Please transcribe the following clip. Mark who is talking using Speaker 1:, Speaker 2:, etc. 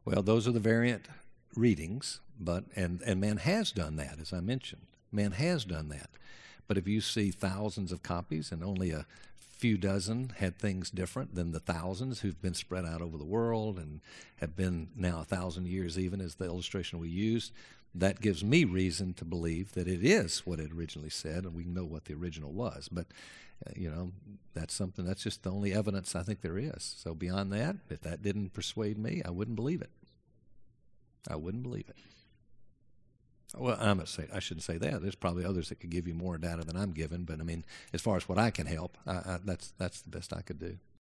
Speaker 1: Well, those are the variant readings, but and man has done that, as I mentioned. Man has done that. But if you see thousands of copies and only a few dozen had things different than the thousands who've been spread out over the world and have been now 1,000 years even, as the illustration we used, that gives me reason to believe that it is what it originally said, and we know what the original was. But that's just the only evidence I think there is. So beyond that, if that didn't persuade me, I wouldn't believe it. I wouldn't believe it. Well, I shouldn't say that. There's probably others that could give you more data than I'm given, but I mean, as far as what I can help, that's the best I could do.